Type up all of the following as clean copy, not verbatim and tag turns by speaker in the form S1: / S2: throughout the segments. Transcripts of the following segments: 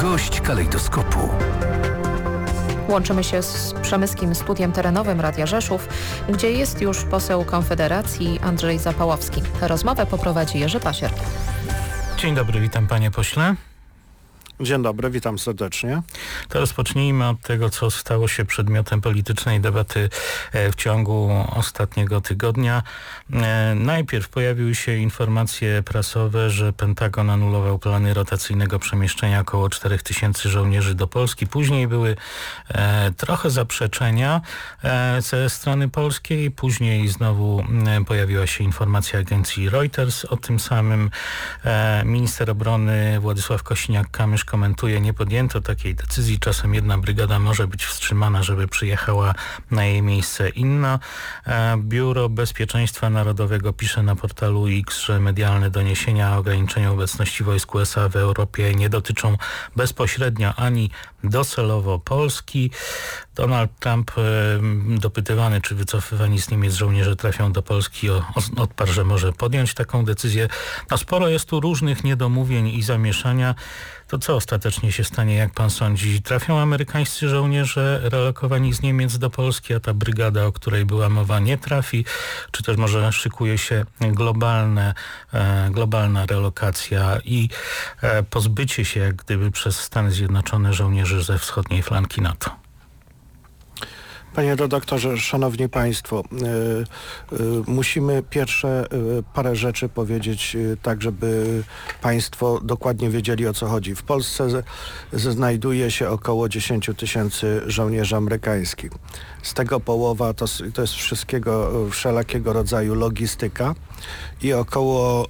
S1: Gość kalejdoskopu.
S2: Łączymy się z przemyskim studiem terenowym Radia Rzeszów, gdzie jest już poseł Konfederacji Andrzej Zapałowski. Rozmowę poprowadzi Jerzy Pasier.
S3: Dzień dobry, witam panie pośle.
S4: Dzień dobry, witam serdecznie.
S3: To rozpocznijmy od tego, co stało się przedmiotem politycznej debaty w ciągu ostatniego tygodnia. Najpierw pojawiły się informacje prasowe, że Pentagon anulował plany rotacyjnego przemieszczenia około 4000 żołnierzy do Polski. Później były trochę zaprzeczenia ze strony polskiej. Później znowu pojawiła się informacja agencji Reuters o tym samym. Minister obrony Władysław Kosiniak-Kamysz komentuje, nie podjęto takiej decyzji. Czasem jedna brygada może być wstrzymana, żeby przyjechała na jej miejsce inna. Biuro Bezpieczeństwa Narodowego pisze na portalu X, że medialne doniesienia o ograniczeniu obecności wojsk USA w Europie nie dotyczą bezpośrednio ani docelowo Polski. Donald Trump, dopytywany, czy wycofywani z Niemiec żołnierze trafią do Polski, odparł, że może podjąć taką decyzję. No, sporo jest tu różnych niedomówień i zamieszania. To co ostatecznie się stanie, jak pan sądzi? Trafią amerykańscy żołnierze relokowani z Niemiec do Polski, a ta brygada, o której była mowa, nie trafi? Czy też może szykuje się globalna relokacja i pozbycie się, jak gdyby, przez Stany Zjednoczone żołnierzy ze wschodniej flanki NATO?
S4: Panie redaktorze, szanowni państwo, musimy pierwsze parę rzeczy powiedzieć tak, żeby państwo dokładnie wiedzieli, o co chodzi. W Polsce znajduje się około 10 000 żołnierzy amerykańskich. Z tego połowa to jest wszelakiego rodzaju logistyka i około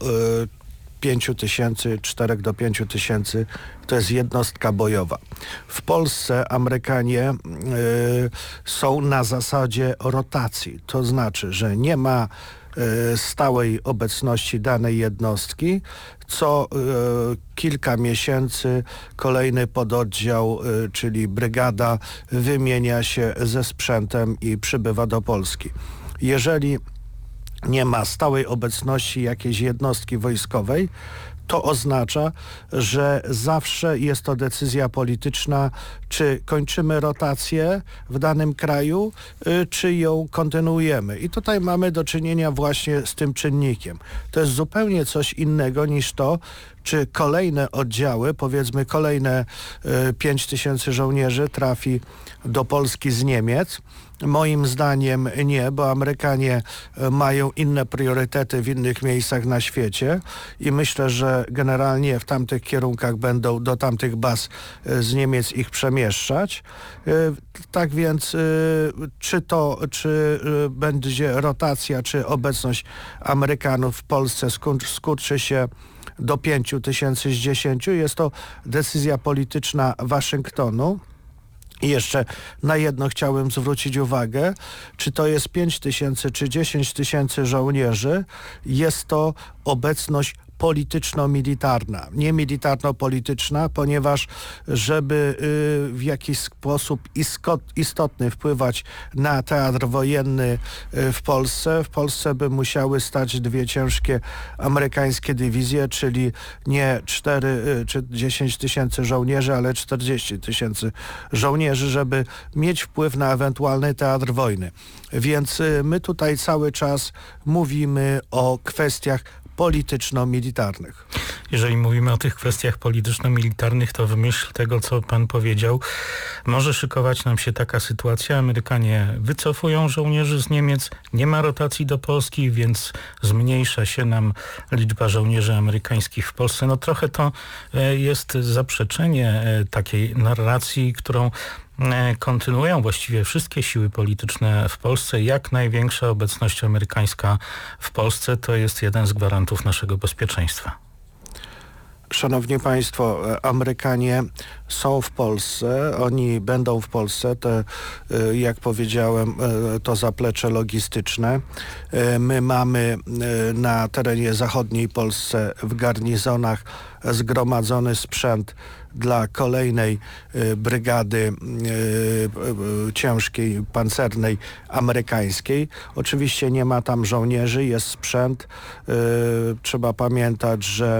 S4: 4 do 5 tysięcy to jest jednostka bojowa. W Polsce Amerykanie są na zasadzie rotacji. To znaczy, że nie ma stałej obecności danej jednostki. Co kilka miesięcy kolejny pododdział, czyli brygada, wymienia się ze sprzętem i przybywa do Polski. Jeżeli nie ma stałej obecności jakiejś jednostki wojskowej, to oznacza, że zawsze jest to decyzja polityczna, czy kończymy rotację w danym kraju, czy ją kontynuujemy. I tutaj mamy do czynienia właśnie z tym czynnikiem. To jest zupełnie coś innego niż to, czy kolejne oddziały, powiedzmy kolejne 5000 żołnierzy trafi do Polski z Niemiec. Moim zdaniem nie, bo Amerykanie mają inne priorytety w innych miejscach na świecie i myślę, że generalnie w tamtych kierunkach będą do tamtych baz z Niemiec ich przemieszczać. Tak więc czy będzie rotacja, czy obecność Amerykanów w Polsce skurczy się do 5000 z 10, jest to decyzja polityczna Waszyngtonu. I jeszcze na jedno chciałem zwrócić uwagę, czy to jest 5000 czy 10 000 żołnierzy, jest to obecność polityczno-militarna, nie militarno-polityczna, ponieważ żeby w jakiś sposób istotny wpływać na teatr wojenny w Polsce by musiały stać 2 ciężkie amerykańskie dywizje, czyli nie 4 czy 10 tysięcy żołnierzy, ale 40 000 żołnierzy, żeby mieć wpływ na ewentualny teatr wojny. Więc my tutaj cały czas mówimy o kwestiach polityczno-militarnych.
S3: Jeżeli mówimy o tych kwestiach polityczno-militarnych, to w myśl tego, co pan powiedział, może szykować nam się taka sytuacja. Amerykanie wycofują żołnierzy z Niemiec, nie ma rotacji do Polski, więc zmniejsza się nam liczba żołnierzy amerykańskich w Polsce. No trochę to jest zaprzeczenie takiej narracji, którą kontynuują właściwie wszystkie siły polityczne w Polsce. Jak największa obecność amerykańska w Polsce to jest jeden z gwarantów naszego bezpieczeństwa.
S4: Szanowni Państwo, Amerykanie są w Polsce, oni będą w Polsce, jak powiedziałem, to zaplecze logistyczne. My mamy na terenie zachodniej Polsce w garnizonach zgromadzony sprzęt dla kolejnej brygady ciężkiej, pancernej amerykańskiej. Oczywiście nie ma tam żołnierzy, jest sprzęt. Trzeba pamiętać, że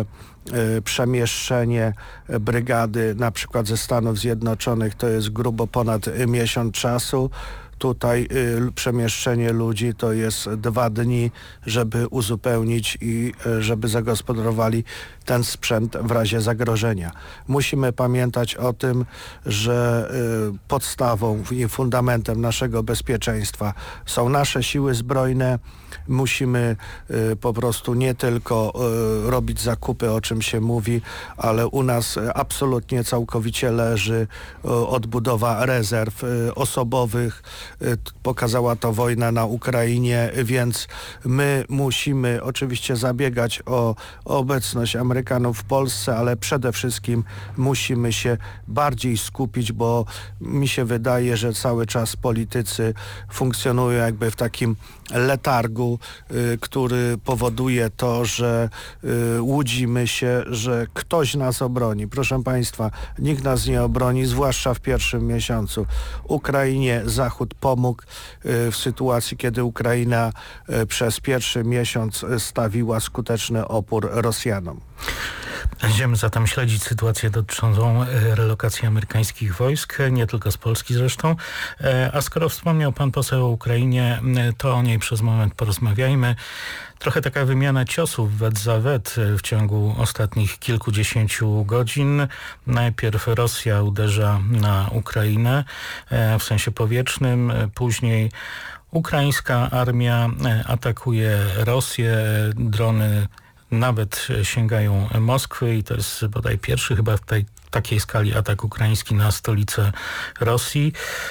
S4: przemieszczenie brygady na przykład ze Stanów Zjednoczonych to jest grubo ponad miesiąc czasu. Tutaj przemieszczenie ludzi to jest 2 dni, żeby uzupełnić i żeby zagospodarowali ten sprzęt w razie zagrożenia. Musimy pamiętać o tym, że podstawą i fundamentem naszego bezpieczeństwa są nasze siły zbrojne. Musimy po prostu nie tylko robić zakupy, o czym się mówi, ale u nas absolutnie całkowicie leży odbudowa rezerw osobowych. Pokazała to wojna na Ukrainie, więc my musimy oczywiście zabiegać o obecność Amerykanów w Polsce, ale przede wszystkim musimy się bardziej skupić, bo mi się wydaje, że cały czas politycy funkcjonują jakby w takim letargu, który powoduje to, że łudzimy się, że ktoś nas obroni. Proszę Państwa, nikt nas nie obroni, zwłaszcza w pierwszym miesiącu. Ukrainie Zachód pomógł w sytuacji, kiedy Ukraina przez pierwszy miesiąc stawiła skuteczny opór Rosjanom.
S3: Będziemy zatem śledzić sytuację dotyczącą relokacji amerykańskich wojsk, nie tylko z Polski zresztą. A skoro wspomniał pan poseł o Ukrainie, to o niej przez moment porozmawiajmy. Trochę taka wymiana ciosów wet za wet w ciągu ostatnich kilkudziesięciu godzin. Najpierw Rosja uderza na Ukrainę w sensie powietrznym, później ukraińska armia atakuje Rosję, drony nawet sięgają Moskwy i to jest bodaj pierwszy chyba w takiej skali atak ukraiński na stolicę Rosji.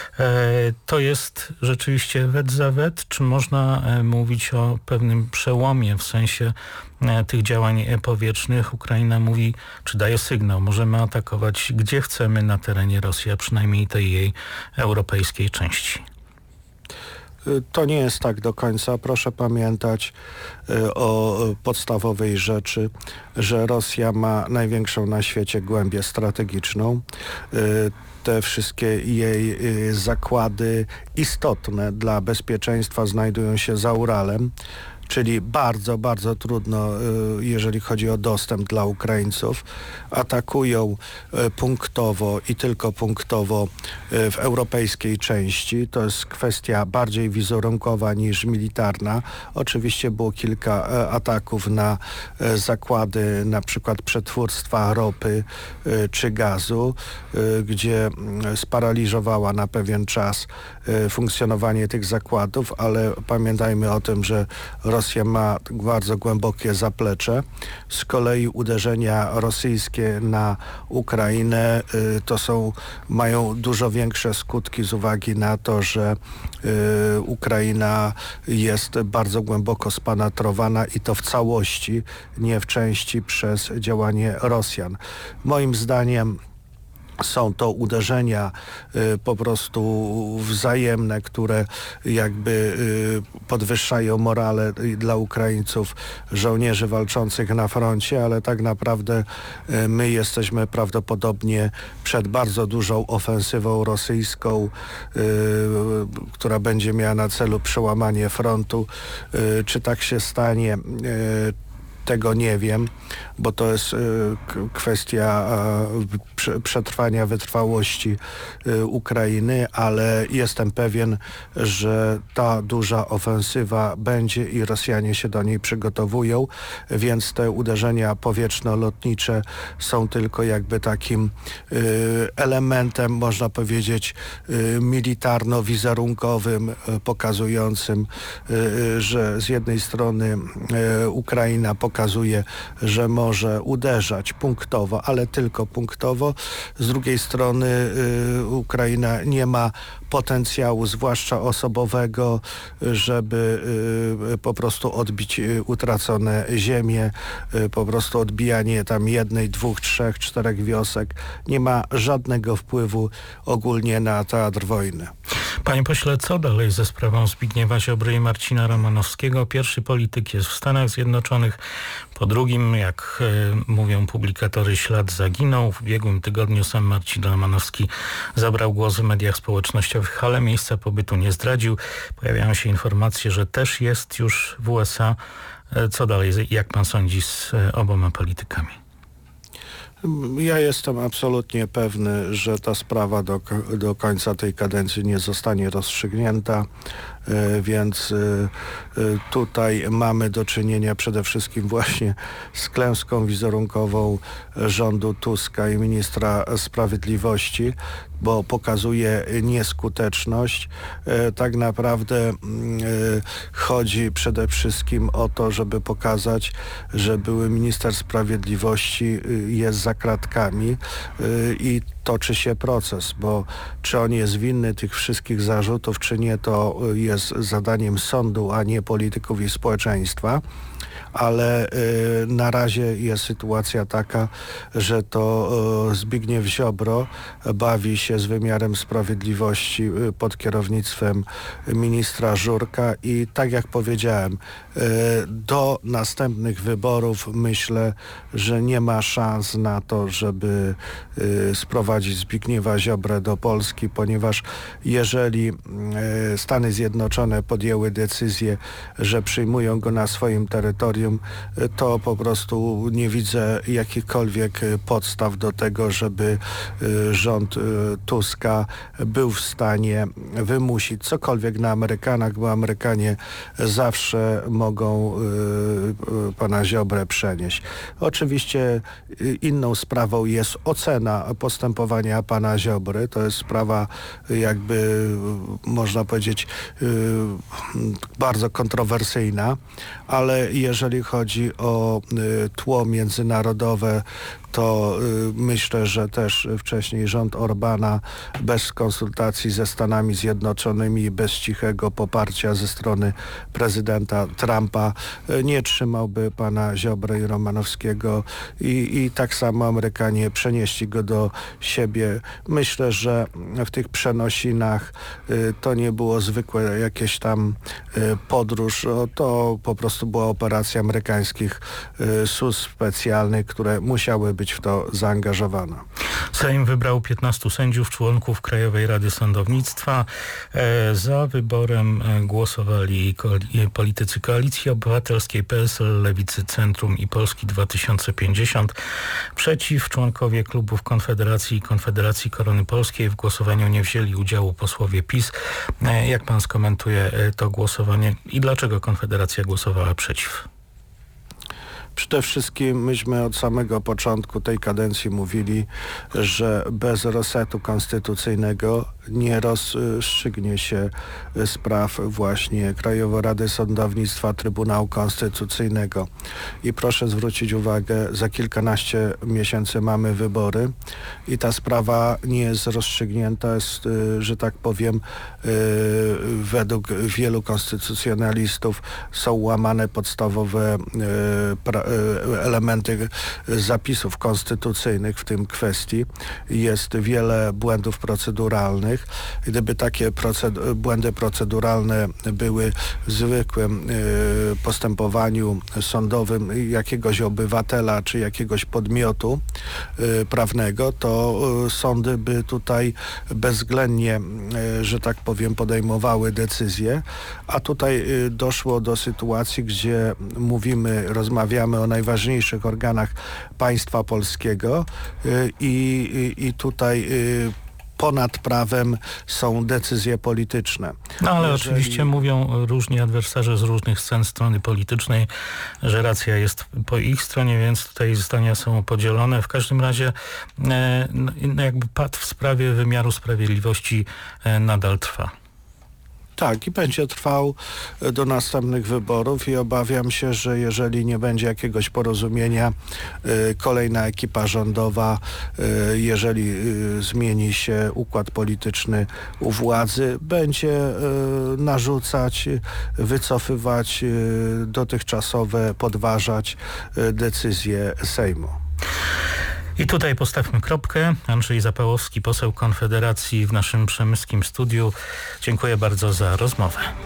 S3: To jest rzeczywiście wet za wet? Czy można mówić o pewnym przełomie w sensie tych działań powietrznych? Ukraina mówi, czy daje sygnał, możemy atakować gdzie chcemy na terenie Rosji, a przynajmniej tej jej europejskiej części.
S4: To nie jest tak do końca. Proszę pamiętać o podstawowej rzeczy, że Rosja ma największą na świecie głębię strategiczną. Te wszystkie jej zakłady istotne dla bezpieczeństwa znajdują się za Uralem. Czyli bardzo, bardzo trudno, jeżeli chodzi o dostęp dla Ukraińców. Atakują punktowo i tylko punktowo w europejskiej części. To jest kwestia bardziej wizerunkowa niż militarna. Oczywiście było kilka ataków na zakłady na przykład przetwórstwa ropy czy gazu, gdzie sparaliżowała na pewien czas funkcjonowanie tych zakładów, ale pamiętajmy o tym, że Rosja ma bardzo głębokie zaplecze. Z kolei uderzenia rosyjskie na Ukrainę mają dużo większe skutki z uwagi na to, że Ukraina jest bardzo głęboko spenetrowana i to w całości, nie w części przez działanie Rosjan. Moim zdaniem są to uderzenia po prostu wzajemne, które jakby podwyższają morale dla Ukraińców, żołnierzy walczących na froncie, ale tak naprawdę my jesteśmy prawdopodobnie przed bardzo dużą ofensywą rosyjską, która będzie miała na celu przełamanie frontu. Czy tak się stanie? Tego nie wiem, bo to jest kwestia przetrwania, wytrwałości Ukrainy, ale jestem pewien, że ta duża ofensywa będzie i Rosjanie się do niej przygotowują, więc te uderzenia powietrzno-lotnicze są tylko jakby takim elementem, można powiedzieć, militarno-wizerunkowym, pokazującym, że z jednej strony Ukraina pokazuje, że może uderzać punktowo, ale tylko punktowo. Z drugiej strony Ukraina nie ma potencjału, zwłaszcza osobowego, żeby po prostu odbić utracone ziemie, po prostu odbijanie tam 1, 2, 3, 4 wiosek nie ma żadnego wpływu ogólnie na teatr wojny.
S3: Panie pośle, co dalej ze sprawą Zbigniewa Ziobry i Marcina Romanowskiego? Pierwszy polityk jest w Stanach Zjednoczonych, po drugim, jak mówią publikatory, ślad zaginął. W ubiegłym tygodniu sam Marcin Romanowski zabrał głos w mediach społecznościowych, ale miejsca pobytu nie zdradził. Pojawiają się informacje, że też jest już w USA. Co dalej, jak pan sądzi, z oboma politykami?
S4: Ja jestem absolutnie pewny, że ta sprawa do końca tej kadencji nie zostanie rozstrzygnięta, więc tutaj mamy do czynienia przede wszystkim właśnie z klęską wizerunkową rządu Tuska i ministra sprawiedliwości, bo pokazuje nieskuteczność. Tak naprawdę chodzi przede wszystkim o to, żeby pokazać, że były minister sprawiedliwości jest za kratkami i toczy się proces, bo czy on jest winny tych wszystkich zarzutów, czy nie, to jest zadaniem sądu, a nie polityków i społeczeństwa. Ale na razie jest sytuacja taka, że to Zbigniew Ziobro bawi się z wymiarem sprawiedliwości pod kierownictwem ministra Żurka i tak jak powiedziałem, do następnych wyborów myślę, że nie ma szans na to, żeby sprowadzić Zbigniewa Ziobrę do Polski, ponieważ jeżeli Stany Zjednoczone podjęły decyzję, że przyjmują go na swoim terytorium, to po prostu nie widzę jakichkolwiek podstaw do tego, żeby rząd Tuska był w stanie wymusić cokolwiek na Amerykanach, bo Amerykanie zawsze mogą pana Ziobrę przenieść. Oczywiście inną sprawą jest ocena postępowania pana Ziobry. To jest sprawa jakby można powiedzieć bardzo kontrowersyjna, ale jeżeli chodzi o tło międzynarodowe, to myślę, że też wcześniej rząd Orbana bez konsultacji ze Stanami Zjednoczonymi i bez cichego poparcia ze strony prezydenta Trumpa nie trzymałby pana Ziobry i Romanowskiego i tak samo Amerykanie przenieśli go do siebie. Myślę, że w tych przenosinach to nie było zwykłe jakieś tam podróż, to po prostu była operacja amerykańskich służb specjalnych, które musiały być w to zaangażowane.
S3: Sejm wybrał 15 sędziów, członków Krajowej Rady Sądownictwa. Za wyborem głosowali politycy Koalicji Obywatelskiej, PSL, Lewicy, Centrum i Polski 2050. Przeciw członkowie klubów Konfederacji i Konfederacji Korony Polskiej. W głosowaniu nie wzięli udziału posłowie PiS. Jak pan skomentuje to głosowanie i dlaczego Konfederacja głosowała przeciw?
S4: Przede wszystkim myśmy od samego początku tej kadencji mówili, że bez resetu konstytucyjnego nie rozstrzygnie się spraw właśnie Krajowej Rady Sądownictwa, Trybunału Konstytucyjnego. I proszę zwrócić uwagę, za kilkanaście miesięcy mamy wybory i ta sprawa nie jest rozstrzygnięta, jest, że tak powiem, według wielu konstytucjonalistów są łamane podstawowe elementy zapisów konstytucyjnych w tym kwestii. Jest wiele błędów proceduralnych. Gdyby takie błędy proceduralne były w zwykłym postępowaniu sądowym jakiegoś obywatela czy jakiegoś podmiotu prawnego, to sądy by tutaj bezwzględnie, że tak powiem, podejmowały decyzje, a tutaj doszło do sytuacji, gdzie rozmawiamy o najważniejszych organach państwa polskiego i tutaj ponad prawem są decyzje polityczne.
S3: No ale oczywiście mówią różni adwersarze z różnych scen strony politycznej, że racja jest po ich stronie, więc tutaj zdania są podzielone. W każdym razie jakby pad w sprawie wymiaru sprawiedliwości nadal trwa.
S4: Tak, i będzie trwał do następnych wyborów i obawiam się, że jeżeli nie będzie jakiegoś porozumienia, kolejna ekipa rządowa, jeżeli zmieni się układ polityczny u władzy, będzie narzucać, wycofywać dotychczasowe, podważać decyzje Sejmu.
S3: I tutaj postawmy kropkę. Andrzej Zapałowski, poseł Konfederacji w naszym przemyskim studiu. Dziękuję bardzo za rozmowę.